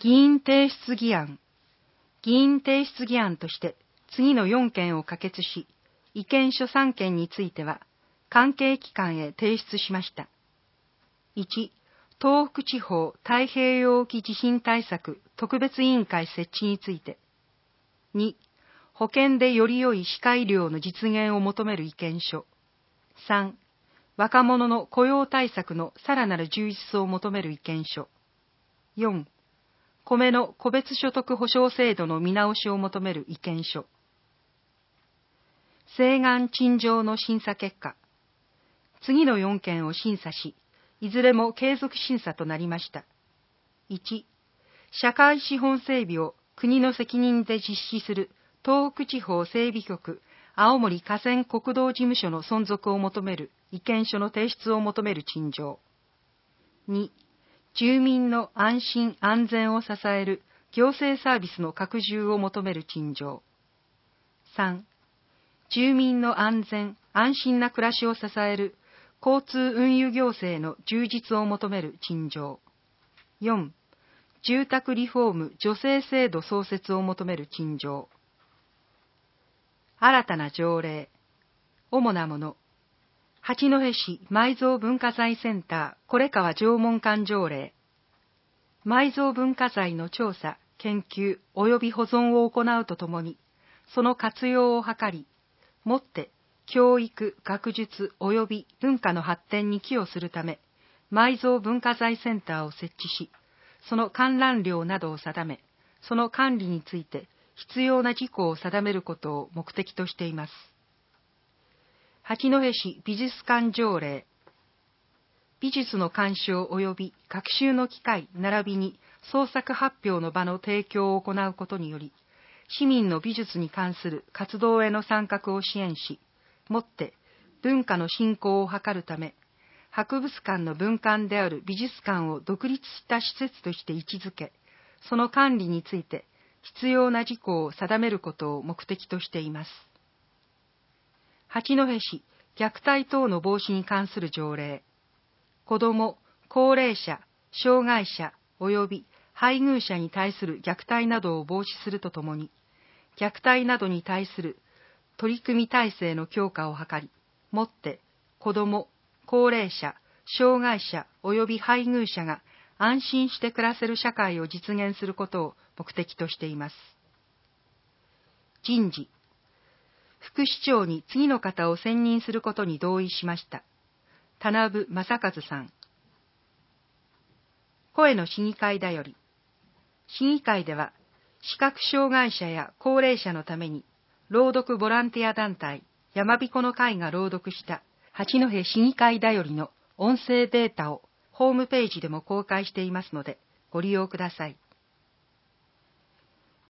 議員提出議案。議員提出議案として次の4件を可決し、意見書3件については関係機関へ提出しました。1、東北地方太平洋沖地震対策特別委員会設置について。2、保険でより良い歯科医療の実現を求める意見書。3、若者の雇用対策のさらなる充実を求める意見書。4、米の個別所得保障制度の見直しを求める意見書。請願陳情の審査結果。次の4件を審査し、いずれも継続審査となりました。1、社会資本整備を国の責任で実施する東北地方整備局青森河川国道事務所の存続を求める意見書の提出を求める陳情。2、住民の安心安全を支える行政サービスの拡充を求める陳情。3、住民の安全安心な暮らしを支える交通運輸行政の充実を求める陳情。4、住宅リフォーム助成制度創設を求める陳情。新たな条例。主なもの。八戸市埋蔵文化財センター是川縄文館条例。埋蔵文化財の調査、研究及び保存を行うとともに、その活用を図り、もって教育、学術及び文化の発展に寄与するため、埋蔵文化財センターを設置し、その観覧料などを定め、その管理について必要な事項を定めることを目的としています。八戸市美術館条例。美術の鑑賞及び学習の機会並びに創作発表の場の提供を行うことにより、市民の美術に関する活動への参画を支援し、もって文化の振興を図るため、博物館の分館である美術館を独立した施設として位置づけ、その管理について必要な事項を定めることを目的としています。八戸市虐待等の防止に関する条例。子ども、高齢者、障害者及び配偶者に対する虐待などを防止するとともに、虐待などに対する取り組み体制の強化を図り、もって子ども、高齢者、障害者及び配偶者が安心して暮らせる社会を実現することを目的としています。人事。副市長に次の方を選任することに同意しました。田名正和さん。声の市議会だより。市議会では、視覚障害者や高齢者のために、朗読ボランティア団体、山彦の会が朗読した八戸市議会だよりの音声データをホームページでも公開していますので、ご利用ください。